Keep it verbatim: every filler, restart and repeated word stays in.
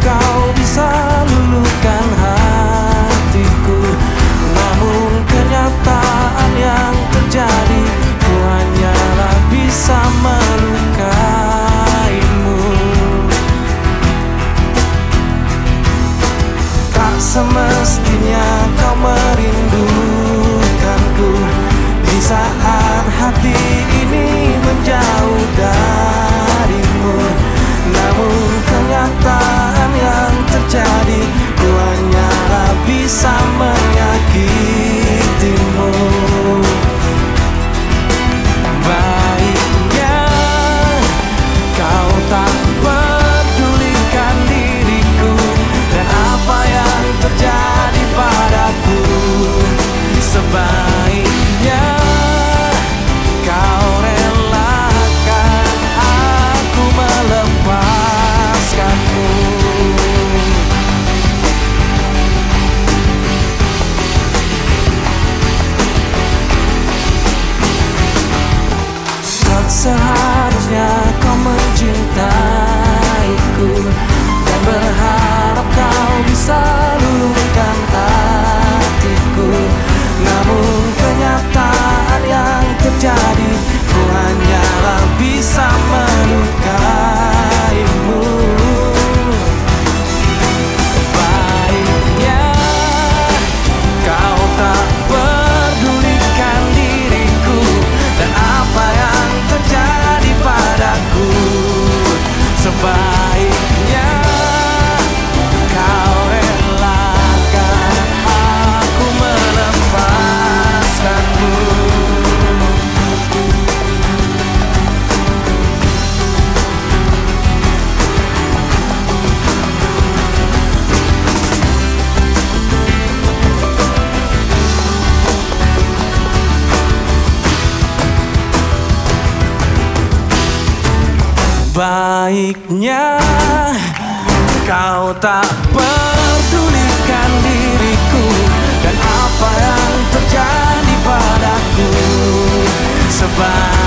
kau bisa luluhkan hatiku, namun kenyataan yang terjadi, ku hanyalah bisa melukaimu. Tak semestinya kau merindukanku di saat hati ini menjauh darimu, namun kenyataan yang terjadi, ku hanyalah bisa menyakitimu. Baiknya kau tak pedulikan diriku dan apa yang terjadi padaku. Sebaiknya kau relakan aku melepaskanmu. Tak seharusnya kau mencintaiku dan berharap kau bisa luluhkan hatiku, namun kenyataan yang terjadi, ku hanyalah bisa melukaimu. Baiknya kau tak pedulikan diriku dan apa yang terjadi padaku. Sebaiknya kau relakan aku melepaskanmu. Baiknya kau tak pedulikan diriku dan apa yang terjadi padaku. Sebab